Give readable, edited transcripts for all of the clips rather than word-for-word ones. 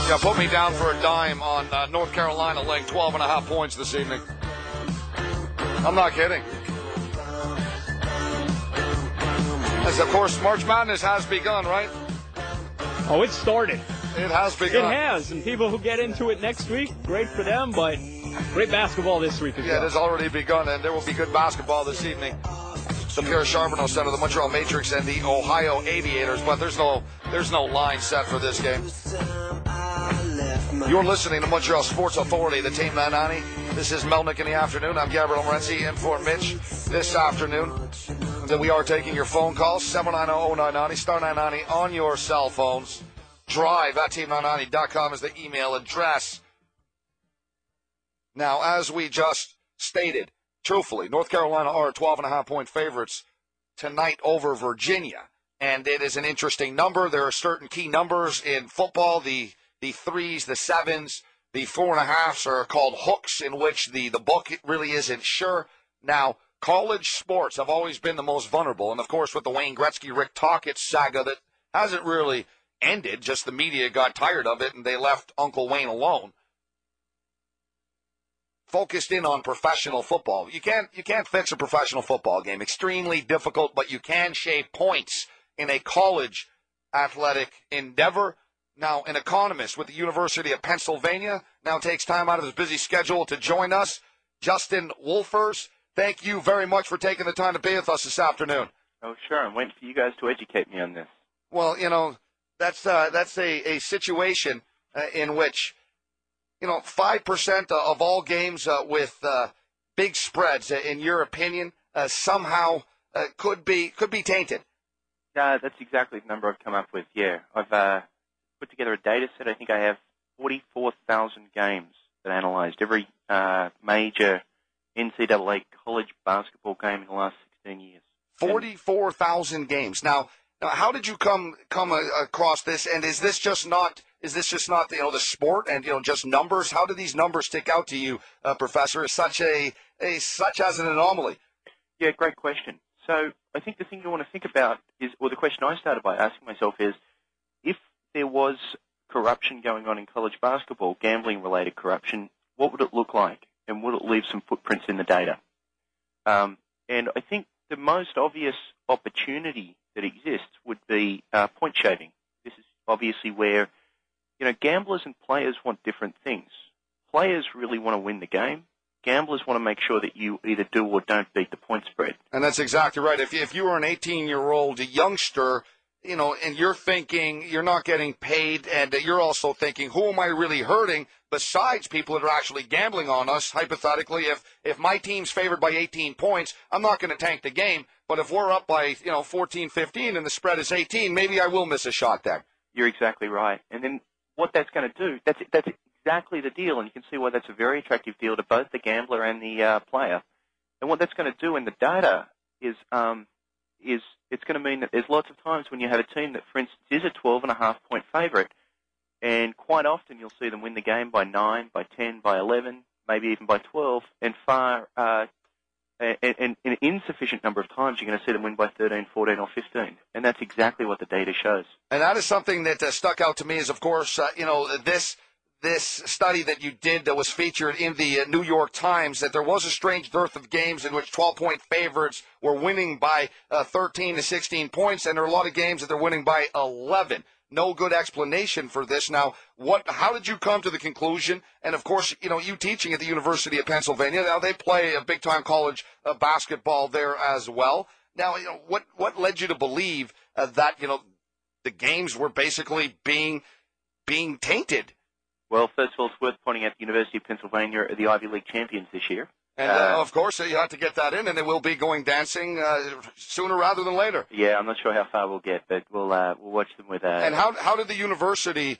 Yeah, put me down for a dime on North Carolina laying 12.5 points this evening. I'm not kidding. As, of course, March Madness has begun, right? Oh, it started. It has begun. It has, and people who get into it next week, great for them, but great basketball this week as well. Yeah, it has already begun, and there will be good basketball this evening. The Pierre Charbonneau Center, the Montreal Matrix, and the Ohio Aviators, but there's no line set for this game. You're listening to Montreal Sports Authority, the Team 990. This is Melnick in the afternoon. I'm Gabriel Morency in for Mitch this afternoon. And then we are taking your phone calls, 790-0990, star 990 on your cell phones. Drive at team990.com is the email address. Now, as we just stated, truthfully, North Carolina are 12.5-point favorites tonight over Virginia. And it is an interesting number. There are certain key numbers in football. The threes, the sevens, the 4.5s are called hooks, in which the book really isn't sure. Now, college sports have always been the most vulnerable. And, of course, with the Wayne Gretzky, Rick Tocchet saga that hasn't really ended, just the media got tired of it and they left Uncle Wayne alone. Focused in on professional football. You can't fix a professional football game. Extremely difficult, but you can shave points in a college athletic endeavor. Now, an economist with the University of Pennsylvania now takes time out of his busy schedule to join us. Justin Wolfers, thank you very much for taking the time to be with us this afternoon. Oh, sure. I'm waiting for you guys to educate me on this. Well, that's a situation in which 5% of all games with big spreads, in your opinion, somehow could be tainted. That's exactly the number I've come up with, yeah. I've put together a data set. I think I have 44,000 games that I analyzed every major NCAA college basketball game in the last 16 years. 44,000 games. Now, how did you come across this? And is this just not the sport and just numbers? How do these numbers stick out to you, Professor, as such as an anomaly? Yeah, great question. So I think the thing you want to think about is, or the question I started by asking myself is, if there was corruption going on in college basketball, gambling-related corruption, what would it look like? And would it leave some footprints in the data? And I think the most obvious opportunity that exists would be point shaving. This is obviously where, gamblers and players want different things. Players really want to win the game. Gamblers want to make sure that you either do or don't beat the point spread. And that's exactly right. If you were an 18-year-old youngster, and you're thinking you're not getting paid, and you're also thinking, who am I really hurting besides people that are actually gambling on us? Hypothetically, if my team's favored by 18 points, I'm not going to tank the game. But if we're up by 14, 15, and the spread is 18, maybe I will miss a shot there. You're exactly right. And then what that's going to do, that's exactly the deal, and you can see why that's a very attractive deal to both the gambler and the player. And what that's going to do in the data is it's going to mean that there's lots of times when you have a team that, for instance, is a 12.5-point favorite, and quite often you'll see them win the game by 9, by 10, by 11, maybe even by 12, and an insufficient number of times you're going to see them win by 13, 14, or 15. And that's exactly what the data shows. And that is something that stuck out to me is, of course, this study that you did that was featured in the New York Times, that there was a strange dearth of games in which 12-point favorites were winning by 13 to 16 points, and there are a lot of games that they're winning by 11. No good explanation for this. Now, how did you come to the conclusion? And, of course, you teaching at the University of Pennsylvania, now they play a big-time college basketball there as well. Now, what led you to believe that, the games were basically being tainted? Well, first of all, it's worth pointing out the University of Pennsylvania are the Ivy League champions this year. And, of course, you have to get that in, and they will be going dancing sooner rather than later. Yeah, I'm not sure how far we'll get, but we'll watch them with that. And how did the university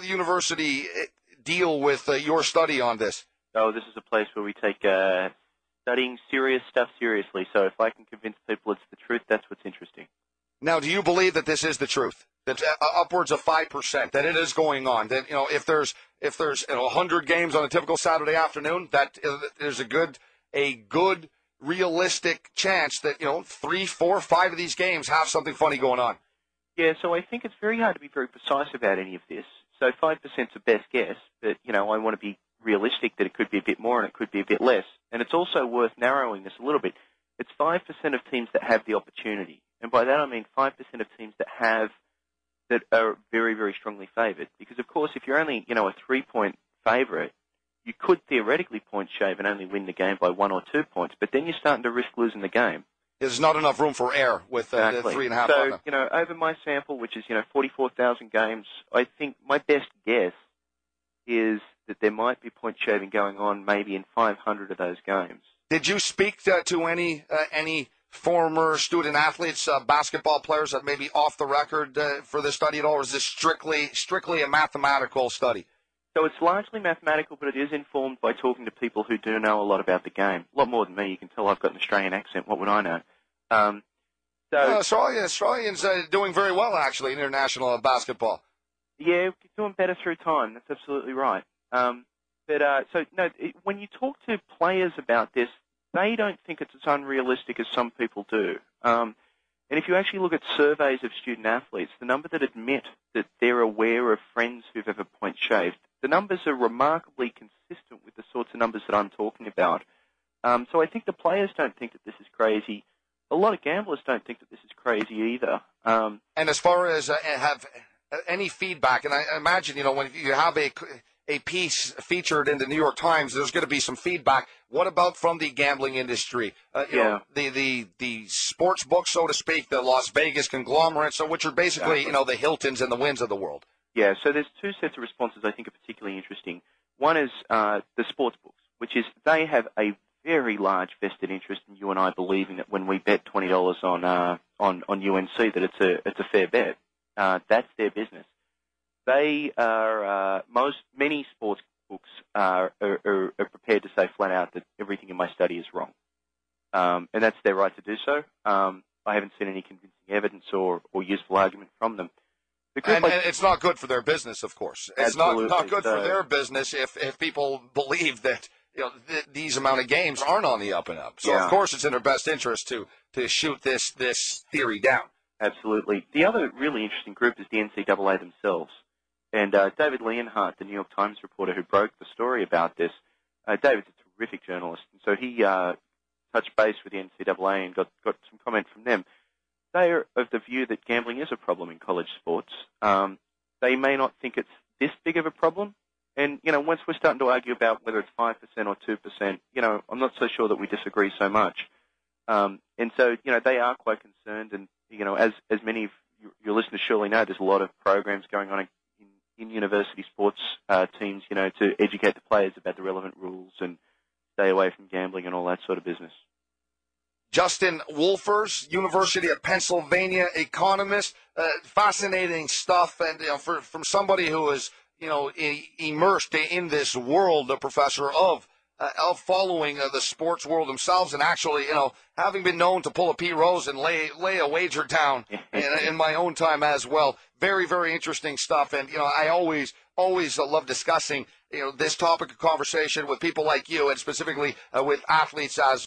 deal with your study on this? Oh, this is a place where we take studying serious stuff seriously. So if I can convince people it's the truth, that's what's interesting. Now, do you believe that this is the truth? That upwards of 5%, that it is going on? That if there's 100 games on a typical Saturday afternoon, that there's a good realistic chance that 3, 4, 5 of these games have something funny going on. Yeah, so I think it's very hard to be very precise about any of this. So 5% is a best guess, but, I want to be realistic that it could be a bit more and it could be a bit less. And it's also worth narrowing this a little bit. It's 5% of teams that have the opportunity. And by that I mean 5% of teams that are very, very strongly favoured. Because, of course, if you're only, a 3-point favourite, you could theoretically point shave and only win the game by 1 or 2 points, but then you're starting to risk losing the game. There's not enough room for error with the 3.5. So, over my sample, which is, 44,000 games, I think my best guess is that there might be point shaving going on maybe in 500 of those games. Did you speak to any former student athletes, basketball players that may be off the record for this study at all, or is this strictly a mathematical study? So it's largely mathematical, but it is informed by talking to people who do know a lot about the game. A lot more than me. You can tell I've got an Australian accent. What would I know? Australians doing very well, actually, in international basketball. Yeah, doing better through time. That's absolutely right. When you talk to players about this, they don't think it's as unrealistic as some people do. And if you actually look at surveys of student athletes, the number that admit that they're aware of friends who've ever point shaved, the numbers are remarkably consistent with the sorts of numbers that I'm talking about. So I think the players don't think that this is crazy. A lot of gamblers don't think that this is crazy either. And as far as have any feedback, and I imagine, when you have a piece featured in the New York Times, there's going to be some feedback. What about from the gambling industry? The sports books, so to speak, the Las Vegas conglomerate, which are basically, the Hiltons and the Wynns of the world. Yeah, so there's two sets of responses I think are particularly interesting. One is the sports books, which is they have a very large vested interest in you and I believing that when we bet $20 on UNC that it's a fair bet. That's their business. They are many sports books are prepared to say flat out that everything in my study is wrong, and that's their right to do so. I haven't seen any convincing evidence or useful argument from them. And it's not good for their business, of course. It's not good for their business if people believe that these amount of games aren't on the up and up. So of course it's in their best interest to shoot this theory down. Absolutely. The other really interesting group is the NCAA themselves. And David Leonhardt, the New York Times reporter who broke the story about this, David's a terrific journalist, and so he touched base with the NCAA and got some comment from them. They are of the view that gambling is a problem in college sports. They may not think it's this big of a problem, and once we're starting to argue about whether it's 5% or 2%, I'm not so sure that we disagree so much. And so they are quite concerned, and as many of your listeners surely know, there's a lot of programs going on in university sports teams, to educate the players about the relevant rules and stay away from gambling and all that sort of business. Justin Wolfers, University of Pennsylvania economist, fascinating stuff, and from somebody who is immersed in this world, a professor of following the sports world themselves, and actually, having been known to pull a Pete Rose and lay a wager down in my own time as well. Very, very interesting stuff. And, I always love discussing, this topic of conversation with people like you, and specifically with athletes as